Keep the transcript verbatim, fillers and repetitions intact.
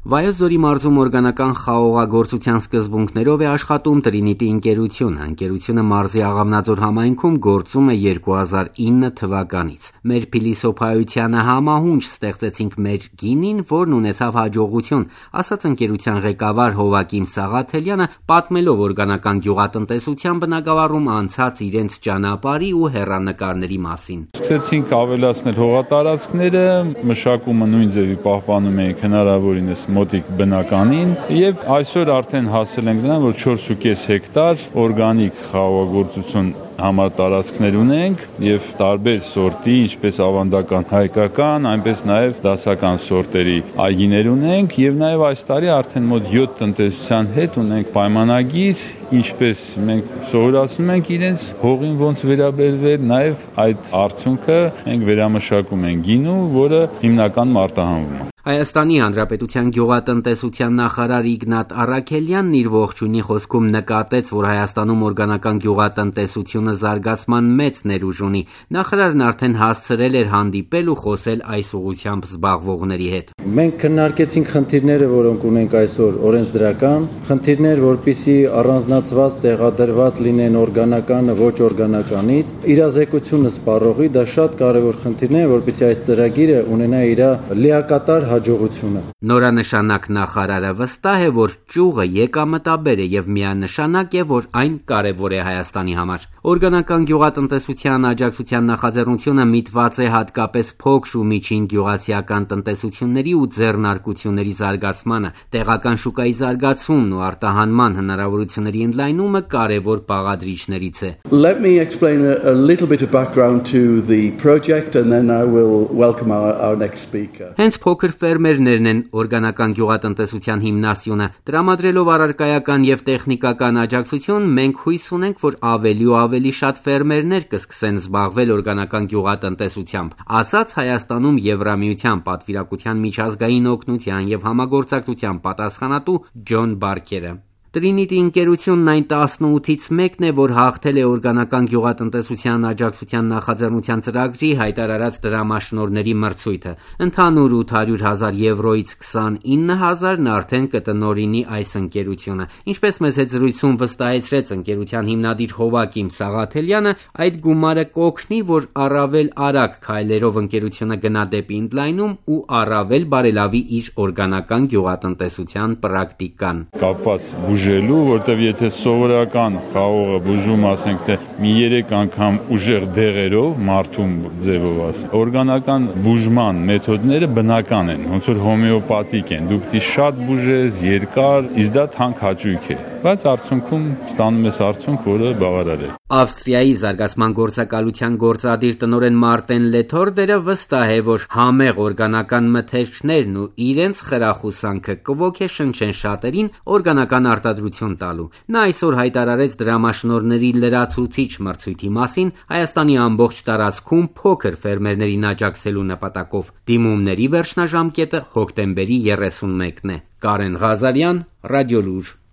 Վայոց ձորի մարզում օրգանական խաղողագործության սկզբունքներով է աշխատում Տրինիտի ընկերությունը։ Ընկերությունը մարզի Աղավնաձոր համայնքում գործում է երկու հազար ինը թվականից։ Մեր փիլիսոփայությանը համահունչ ստեղծեցինք մեր գինին, որն ունեցավ հաջողություն, ասաց ընկերության ղեկավար Հովակիմ Սաղաթելյանը, պատմելով օրգանական գյուղատնտեսության բնագավառում անցած իրենց ճանապարհի ու հեռանկարների մասին։ Սկսեցինք ավելացնել հողատարածքները, մշակումը նույն ձևի պահպանում ենք հնարավորինս մոտիկ բնականին եւ այսօր արդեն հասել ենք նրան, որ չորս ու կես հեկտար օրգանիկ խաղողագործություն համար տարածքներ ունենք եւ տարբեր սորտի, ինչպես ավանդական հայկական, այնպես նաեւ դասական սորտերի այգիներ ունենք եւ նաեւ այս տարի արդեն մոտ յոթ տնտեսության հետ ունենք պայմանագիր, ինչպես մենք սովորացնում ենք իրենց հողին ոնց վերաբերվել, նաեւ այդ արդյունքը մենք վերամշակում ենք գինու, որը հիմնականում արտահանվում է։ Հայաստանի Հանրապետության գյուղատնտեսության նախարար Իգնատ Առաքելյանն իր ողջույնի խոսքում նկատեց, որ Հայաստանում օրգանական գյուղատնտեսությունը զարգացման մեծ ներուժ ունի։ Նախարարն արդեն հասցրել էր հանդիպել ու խոսել այս ուղղությամբ զբաղվողների հետ։ Մենք քննարկեցինք խնդիրները, որոնք ունենք այսօր օրենսդրական, խնդիրներ, որպիսի առանձնացված տեղադրված լինեն օրգանականը ոչ օրգանականից, իրազեկությունը սպառողի, դա շատ կարևոր խնդիրներ են, որպիսի այս ծրագիրը ունենա իր լիակատար հաջողությունը։ Նորանշանակ նախարարը վստահ է, որ ճյուղը եկամտաբեր է եւ միանշանակ է, որ այն կարեւոր է Հայաստանի համար։ Օրգանական գյուղատնտեսության աջակցության նախաձեռնությունը միտված է հատկապես փոքր ու միջին գյուղացիական տնտեսությունների ու ձեռնարկությունների զարգացմանը, տեղական շուկայի զարգացումն ու արտահանման հնարավորությունների ընդլայնումը կարևոր բաղադրիչներից է։ Let me explain a, a little bit of background to the project and then I will welcome our, our next speaker. Հենց փոքր ֆերմերներն են օրգանական գյուղատնտեսության հիմնասյունը։ Տրամադրելով առարկայական եւ տեխնիկական աջակցություն, մենք հույս ունենք, որ ավելի ու ավելի շատ ֆերմերներ կսկսեն զբաղվել օրգանական գյուղատնտեսությամբ, ասաց Հայաստանում Եվրամիության պատվիրակության միջազգային օգնության եւ համագործակցության պատասխանատու Ջոն Բարքերը։ Տրինիտի ընկերությունն այն տասնութից մեկն է, որ հաղթել է օրգանական գյուղատնտեսության աջակցության նախաձեռնության ծրագրի հայտարարած դրամաշնորհների մրցույթը։ Ընդհանուր ութ հարյուր հազար եվրոից քսանինը հազարն արդեն կտնօրինի այս ընկերությունը։ Ինչպես մեզ հետ զրույցում վստահեցրեց ընկերության հիմնադիր Հովակիմ Սաղաթելյանը, այդ գումարը կօգնի, որ առավել արագ քայլերով ընկերությունը գնա դեպի ընդլայնում ու առավել բարելավի իր օրգանական գյուղատնտեսության պրակտիկան։ Կապված բուժելու, որտեվ եթե սովորական խաղողը բուժում, ասենք թե մի երեք անգամ ուժեղ դեղերով, մարդում ձևով ասենք, օրգանական բուժման մեթոդները բնական են, ոնց որ հոմեոպաթիկ են, դու պիտի շատ բուժես, երկար, իսկ դա թանկ հաճույք է, բայց արդյունքում ստանում ես արդյունք, որը բավարար է։ Ավստրիայի զարգացման գործակալության գործադիր տնօրեն Մարտեն Լեթորդերը վստահ է, որ համեղ օրգանական մթերքներն ու իրենց խրախուսանքը կոգեշնչեն շատերին օրգանական արտադրություն տալու։ Նա այսօր հայտարարեց դրամաշնորհների լրացուցիչ մրցույթի մասին Հայաստանի ամբողջ տարածքում փոքր ֆերմերներին աջակցելու նպատակով։ Դիմումների վերջնաժամկետը հոկտեմբերի երեսունմեկն է։ Կարեն Ղազարյան, Ռադիոլուր։